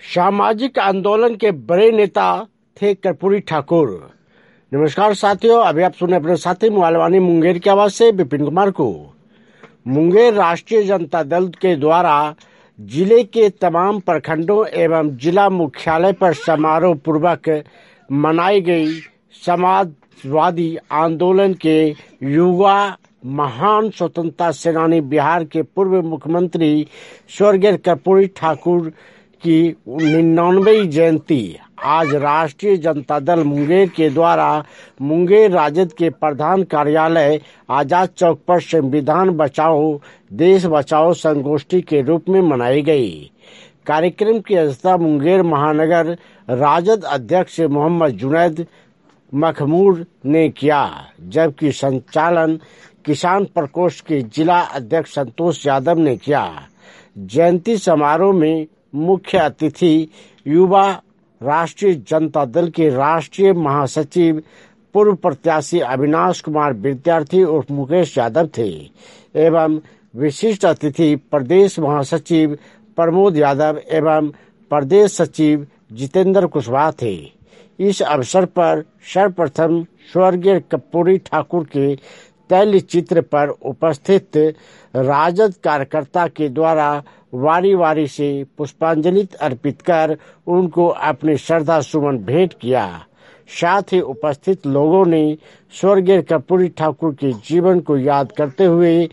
सामाजिक आंदोलन के बड़े नेता थे कर्पूरी ठाकुर। नमस्कार साथियों, अभी आप सुने अपने साथी मुआलवानी मुंगेर की आवाज से विपिन कुमार को। मुंगेर राष्ट्रीय जनता दल के द्वारा जिले के तमाम प्रखंडों एवं जिला मुख्यालय पर समारोह पूर्वक मनाई गई समाजवादी आंदोलन के युवा महान स्वतंत्रता सेनानी बिहार के पूर्व मुख्यमंत्री स्वर्गीय कर्पूरी ठाकुर की 99वीं जयंती आज राष्ट्रीय जनता दल मुंगेर के द्वारा मुंगेर राजद के प्रधान कार्यालय आजाद चौक पर संविधान बचाओ देश बचाओ संगोष्ठी के रूप में मनाई गई। कार्यक्रम की अध्यक्षता मुंगेर महानगर राजद अध्यक्ष मोहम्मद जुनैद मखमूर ने किया, जबकि संचालन किसान प्रकोष्ठ के जिला अध्यक्ष संतोष यादव ने किया। जयंती समारोह में मुख्य अतिथि युवा राष्ट्रीय जनता दल के राष्ट्रीय महासचिव पूर्व प्रत्याशी अविनाश कुमार विद्यार्थी उर्फ मुकेश यादव थे एवं विशिष्ट अतिथि प्रदेश महासचिव प्रमोद यादव एवं प्रदेश सचिव जितेंद्र कुशवाहा थे। इस अवसर पर सर्वप्रथम स्वर्गीय कर्पूरी ठाकुर के तैल चित्र पर उपस्थित राजद कार्यकर्ता के द्वारा वारी वारी से पुष्पांजलि अर्पित कर उनको अपने श्रद्धा सुमन भेंट किया। साथ ही उपस्थित लोगों ने स्वर्गीय कर्पूरी ठाकुर के जीवन को याद करते हुए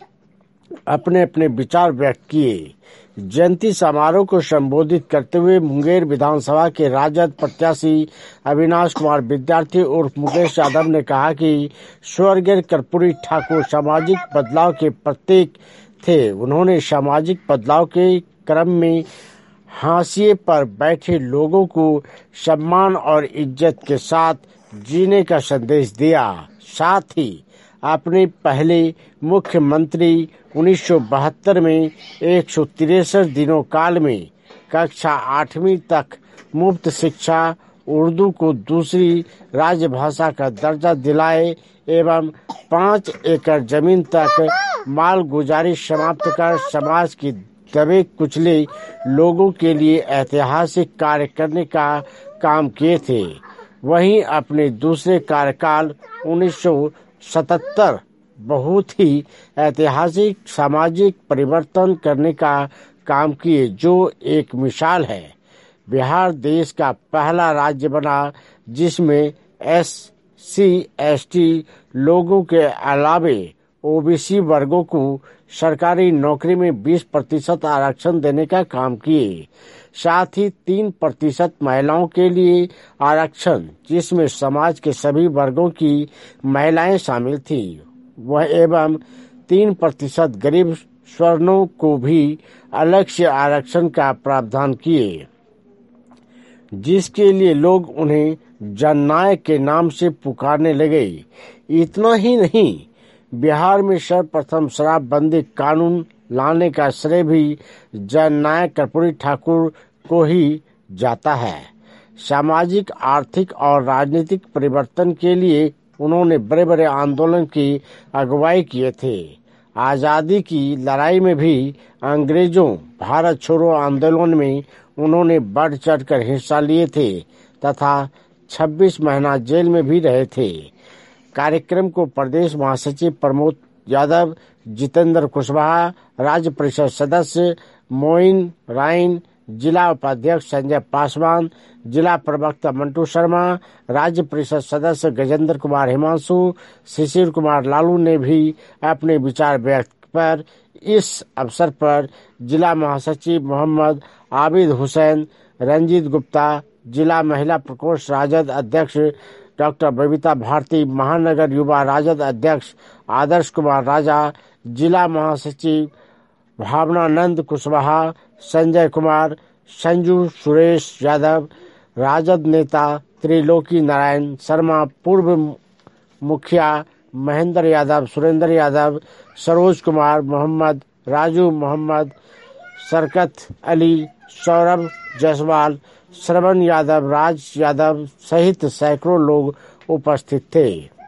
अपने अपने विचार व्यक्त किए। जयंती समारोह को संबोधित करते हुए मुंगेर विधानसभा के राजद प्रत्याशी अविनाश कुमार विद्यार्थी उर्फ मुकेश यादव ने कहा कि स्वर्गीय कर्पूरी ठाकुर सामाजिक बदलाव के प्रतीक थे। उन्होंने सामाजिक बदलाव के क्रम में हाशिए पर बैठे लोगों को सम्मान और इज्जत के साथ जीने का संदेश दिया। साथ ही अपने पहले मुख्यमंत्री 1972 में 163 दिनों काल में कक्षा 8वीं तक मुफ्त शिक्षा, उर्दू को दूसरी राजभाषा का दर्जा दिलाए एवं 5 एकड़ जमीन तक माल गुजारी समाप्त कर समाज की दबे कुचले लोगों के लिए ऐतिहासिक कार्य करने का काम किए थे। वहीं अपने दूसरे कार्यकाल 1977 बहुत ही ऐतिहासिक सामाजिक परिवर्तन करने का काम किए, जो एक मिसाल है। बिहार देश का पहला राज्य बना जिसमें SC/ST लोगों के अलावे OBC वर्गों को सरकारी नौकरी में 20% आरक्षण देने का काम किए। साथ ही 3% महिलाओं के लिए आरक्षण, जिसमें समाज के सभी वर्गों की महिलाएं शामिल थी, वह एवं 3% गरीब स्वर्णों को भी अलग से आरक्षण का प्रावधान किए, जिसके लिए लोग उन्हें जननायक के नाम से पुकारने लगे। इतना ही नहीं, बिहार में सर्वप्रथम शराबबंदी कानून लाने का श्रेय भी जननायक कर्पूरी ठाकुर को ही जाता है। सामाजिक, आर्थिक और राजनीतिक परिवर्तन के लिए उन्होंने बड़े बड़े आंदोलन की अगुवाई किए थे। आजादी की लड़ाई में भी अंग्रेजों भारत छोड़ो आंदोलन में उन्होंने बढ़ चढ़कर हिस्सा लिए थे तथा 26 महीना जेल में भी रहे थे। कार्यक्रम को प्रदेश महासचिव प्रमोद यादव, जितेंद्र कुशवाहा, राज्य परिषद सदस्य मोइन राइन, जिला उपाध्यक्ष संजय पासवान, जिला प्रवक्ता मंटू शर्मा, राज्य परिषद सदस्य गजेंद्र कुमार हिमांशु, शिशिर कुमार लालू ने भी अपने विचार व्यक्त पर इस अवसर पर जिला महासचिव मोहम्मद आबिद हुसैन, रंजीत गुप्ता, जिला महिला प्रकोष्ठ राजद अध्यक्ष डॉक्टर बबीता भारती, महानगर युवा राजद अध्यक्ष आदर्श कुमार राजा, जिला महासचिव भावनानंद कुशवाहा, संजय कुमार, संजू सुरेश यादव, राजद नेता त्रिलोकी नारायण शर्मा, पूर्व मुखिया महेंद्र यादव, सुरेंद्र यादव, सरोज कुमार मोहम्मद, राजू मोहम्मद, शरकत अली, सौरभ जायसवाल, श्रवण यादव, राज यादव सहित सैकड़ों लोग उपस्थित थे।